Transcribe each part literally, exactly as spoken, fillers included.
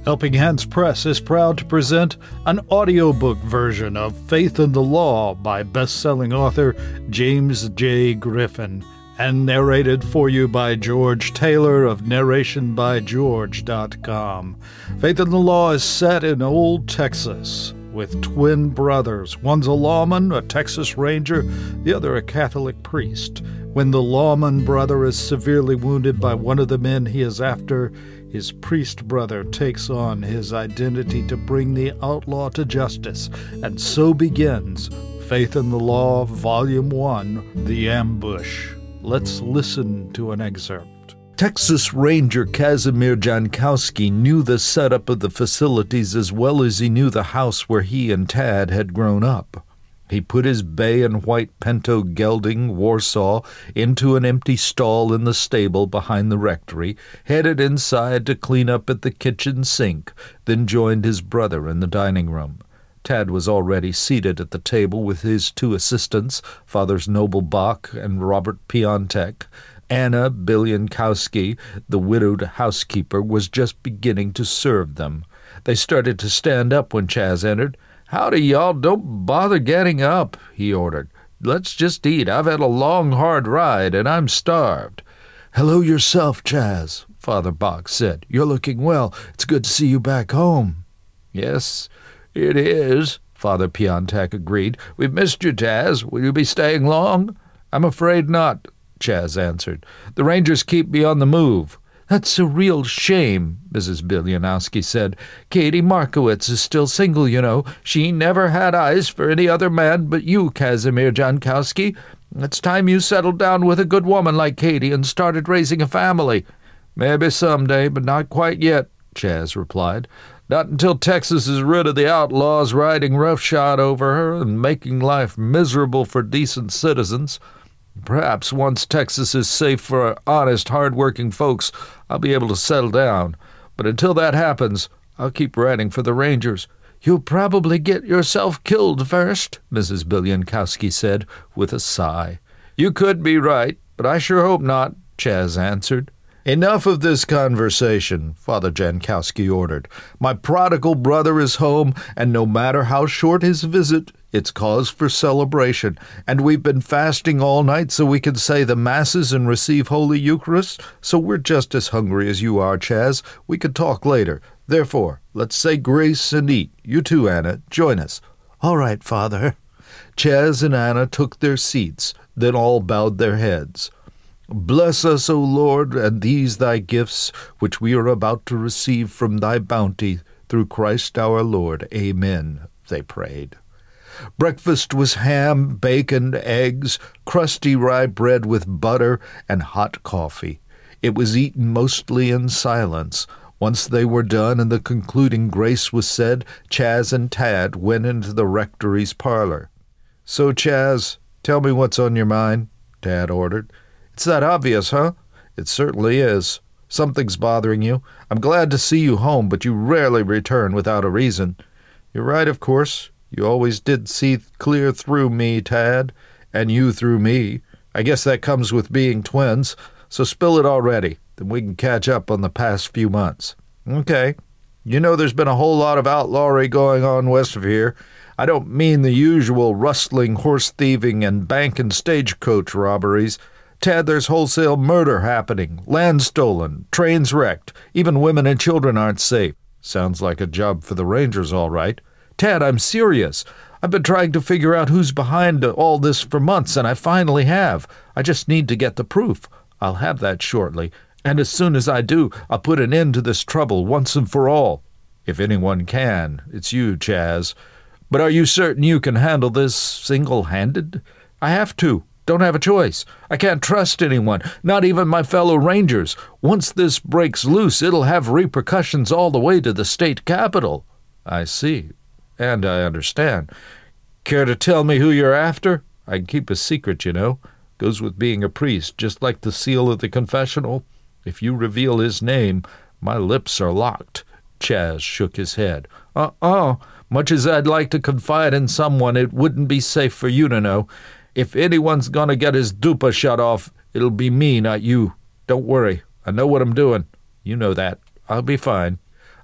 Helping Hands Press is proud to present an audiobook version of Faith in the Law by best-selling author James J. Griffin, and narrated for you by George Taylor of narration by george dot com. Faith in the Law is set in old Texas with twin brothers. One's a lawman, a Texas Ranger, the other a Catholic priest. When the lawman brother is severely wounded by one of the men he is after, his priest brother takes on his identity to bring the outlaw to justice, and so begins Faith in the Law, Volume one, The Ambush. Let's listen to an excerpt. Texas Ranger Casimir Jankowski knew the setup of the facilities as well as he knew the house where he and Tad had grown up. He put his bay and white Pinto gelding Warsaw into an empty stall in the stable behind the rectory, headed inside to clean up at the kitchen sink, then joined his brother in the dining room. Tad was already seated at the table with his two assistants, Fathers Noble Bach and Robert Piontek. Anna Bilyankowski, the widowed housekeeper, was just beginning to serve them. They started to stand up when Chaz entered. "Howdy, y'all. Don't bother getting up," he ordered. "Let's just eat. I've had a long, hard ride, and I'm starved." "Hello yourself, Chaz," Father Bach said. "You're looking well. It's good to see you back home." "Yes, it is," Father Piontek agreed. "We've missed you, Chaz. Will you be staying long?" "I'm afraid not," Chaz answered. "The Rangers keep me on the move." "That's a real shame," Missus Bilyanowski said. "Katie Markowitz is still single, you know. She never had eyes for any other man but you, Casimir Jankowski. It's time you settled down with a good woman like Katie and started raising a family." "Maybe someday, but not quite yet," Chaz replied. "Not until Texas is rid of the outlaws riding roughshod over her and making life miserable for decent citizens. Perhaps once Texas is safe for honest, hard-working folks, I'll be able to settle down. But until that happens, I'll keep riding for the Rangers." "You'll probably get yourself killed first," Missus Bilyankowski said, with a sigh. "You could be right, but I sure hope not," Chaz answered. "Enough of this conversation," Father Jankowski ordered. "My prodigal brother is home, and no matter how short his visit, it's cause for celebration, and we've been fasting all night so we can say the Masses and receive Holy Eucharist, so we're just as hungry as you are, Chaz. We could talk later. Therefore, let's say grace and eat. You too, Anna. Join us." "All right, Father." Chaz and Anna took their seats, then all bowed their heads. "Bless us, O Lord, and these thy gifts, which we are about to receive from thy bounty, through Christ our Lord. Amen," they prayed. Breakfast was ham, bacon, eggs, crusty rye bread with butter, and hot coffee. It was eaten mostly in silence. Once they were done and the concluding grace was said, Chaz and Tad went into the rectory's parlor. "So, Chaz, tell me what's on your mind," Tad ordered. "It's that obvious, huh?" "It certainly is. Something's bothering you. I'm glad to see you home, but you rarely return without a reason." "You're right, of course. You always did see clear through me, Tad, and you through me. I guess that comes with being twins, so spill it already, then we can catch up on the past few months." "Okay. You know there's been a whole lot of outlawry going on west of here. I don't mean the usual rustling, horse-thieving, and bank and stagecoach robberies. Tad, there's wholesale murder happening, land stolen, trains wrecked. Even women and children aren't safe." "Sounds like a job for the Rangers, all right." "Tad, I'm serious. I've been trying to figure out who's behind all this for months, and I finally have. I just need to get the proof. I'll have that shortly, and as soon as I do, I'll put an end to this trouble once and for all." "If anyone can, it's you, Chaz. But are you certain you can handle this single-handed?" "I have to. Don't have a choice. I can't trust anyone, not even my fellow Rangers. Once this breaks loose, it'll have repercussions all the way to the state capitol." "I see. And I understand. Care to tell me who you're after? I can keep a secret, you know. Goes with being a priest, just like the seal of the confessional. If you reveal his name, my lips are locked." Chaz shook his head. Uh-uh. Much as I'd like to confide in someone, it wouldn't be safe for you to know. If anyone's gonna get his dupa shut off, it'll be me, not you. Don't worry. I know what I'm doing. You know that. I'll be fine.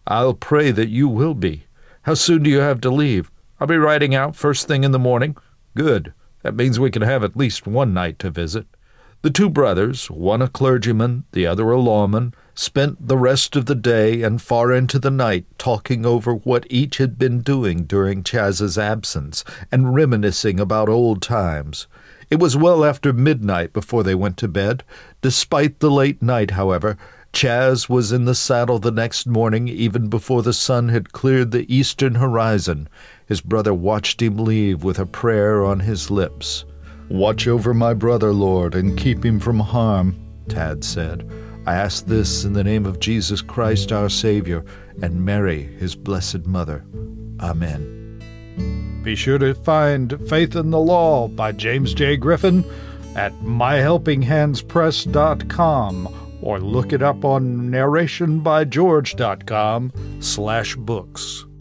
I'll pray that you will be. How soon do you have to leave? I'll be riding out first thing in the morning. Good. That means we can have at least one night to visit. The two brothers, one a clergyman, the other a lawman, spent the rest of the day and far into the night talking over what each had been doing during Chaz's absence and reminiscing about old times. It was well after midnight before they went to bed. Despite the late night, however, Chaz was in the saddle the next morning even before the sun had cleared the eastern horizon. His brother watched him leave with a prayer on his lips. "Watch over my brother, Lord, and keep him from harm," Tad said. "I ask this in the name of Jesus Christ our Savior and Mary, his blessed mother. Amen." Be sure to find Faith in the Law by James J. Griffin at my helping hands press dot com or look it up on narration by george dot com slash books.